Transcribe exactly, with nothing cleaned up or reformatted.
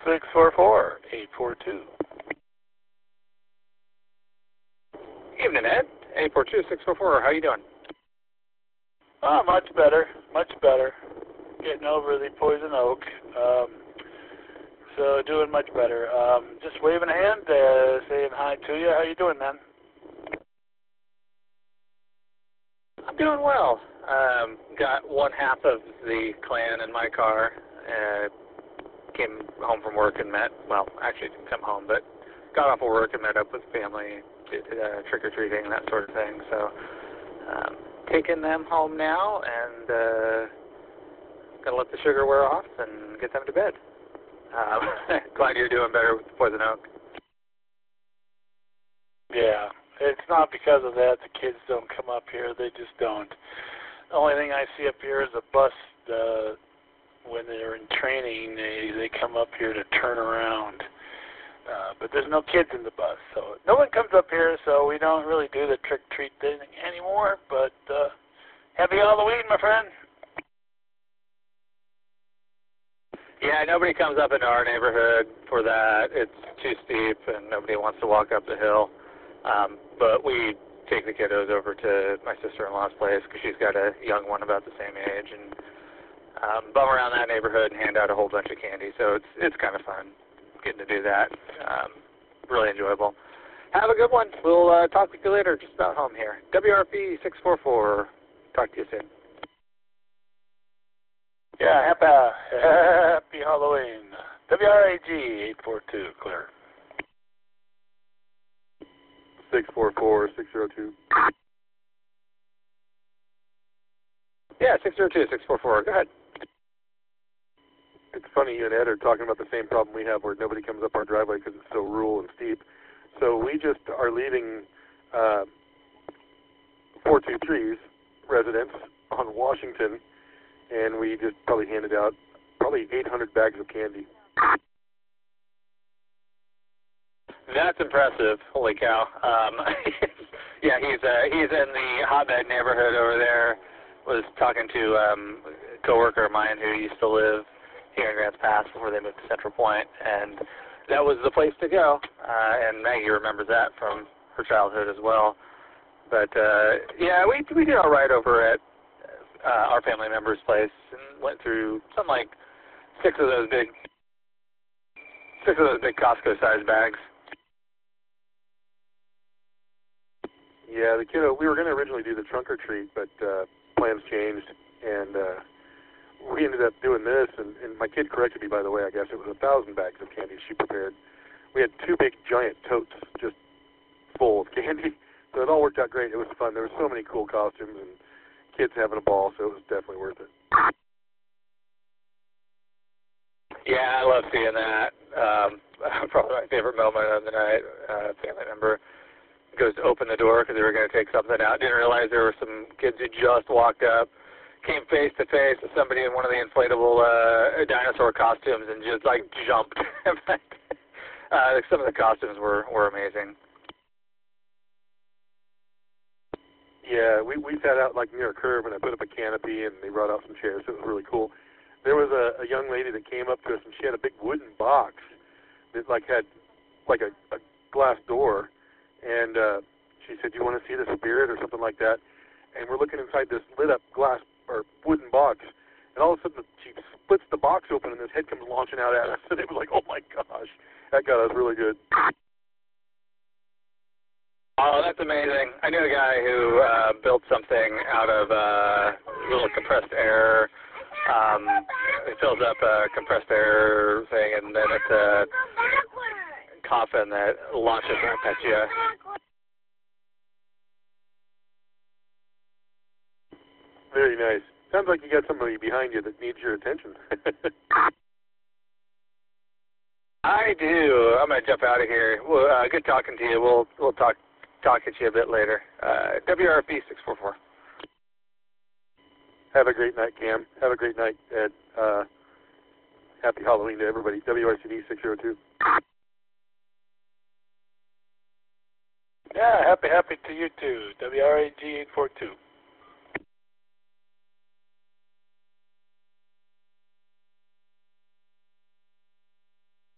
six four four, eight four two. Evening, Ed. eight four two, six four four. How you doing? Oh, much better. Much better. Getting over the poison oak. Um, so doing much better. Um, just waving a hand, uh, saying hi to you. How you doing, man? I'm doing well. Um, got one half of the clan in my car. Uh, came home from work and met, well, actually didn't come home, but got off of work and met up with family, did uh, trick-or-treating and that sort of thing. So um, taking them home now and uh, gonna let the sugar wear off and get them to bed. Um, glad you're doing better with the poison oak. Yeah, it's not because of that the kids don't come up here. They just don't. The only thing I see up here is a bus. Uh, when they're in training, they, they come up here to turn around. Uh, but there's no kids in the bus, so no one comes up here, so we don't really do the trick-treat thing anymore. But uh, happy Halloween, my friend. Yeah, nobody comes up into our neighborhood for that. It's too steep, and nobody wants to walk up the hill. Um, but we take the kiddos over to my sister-in-law's place because she's got a young one about the same age, and um, bum around that neighborhood and hand out a whole bunch of candy. So it's it's kind of fun getting to do that. Um, really enjoyable. Have a good one. We'll uh, talk with you later. Just about home here. W R P six four four. Talk to you soon. Yeah, happy, happy Halloween. W R A G eight four two, clear. six four four, six zero two. Yeah, six zero two, six four four. Go ahead. It's funny, you and Ed are talking about the same problem we have where nobody comes up our driveway because it's so rural and steep. So we just are leaving uh, four two three's residents on Washington, and we just probably handed out probably eight hundred bags of candy. That's impressive. Holy cow. Um, yeah, he's uh, he's in the hotbed neighborhood over there. Was talking to um, a coworker of mine who used to live here in Grants Pass before they moved to Central Point, and that was the place to go. Uh, and Maggie remembers that from her childhood as well. But uh, yeah, we we did all right over at uh, our family member's place and went through something like six of those big six of those big Costco-sized bags. Yeah, the kiddo, we were going to originally do the trunk or treat, but uh, plans changed, and uh, we ended up doing this, and, and my kid corrected me, by the way, I guess. It was a thousand bags of candy she prepared. We had two big giant totes just full of candy, so it all worked out great. It was fun. There were so many cool costumes and kids having a ball, so it was definitely worth it. Yeah, I love seeing that. Um, probably my favorite moment of the night. Uh, family member goes to open the door because they were going to take something out. Didn't realize there were some kids who just walked up, came face to face with somebody in one of the inflatable uh, dinosaur costumes and just like jumped. uh, some of the costumes were, were amazing. Yeah, we, we sat out like near a curb, and I put up a canopy, and they brought out some chairs, so it was really cool. There was a, a young lady that came up to us, and she had a big wooden box that like had like a, a glass door, and uh, she said, "Do you want to see the spirit?" or something like that. And we're looking inside this lit-up glass or wooden box, and all of a sudden she splits the box open, and this head comes launching out at us, and it was like, "Oh my gosh, that got us really good." Oh, that's amazing. I knew a guy who uh, built something out of uh, little compressed air. Um, it fills up a compressed air thing, and then it's a coffin that launches up at you. Very nice. Sounds like you got somebody behind you that needs your attention. I do. I'm going to jump out of here. Well, uh, good talking to you. We'll we'll talk talk at you a bit later. Uh, W R P six four four. Have a great night, Cam. Have a great night, Ed. Uh, happy Halloween to everybody. W R C D six zero two. Yeah, happy, happy to you too. W R A G eight four two.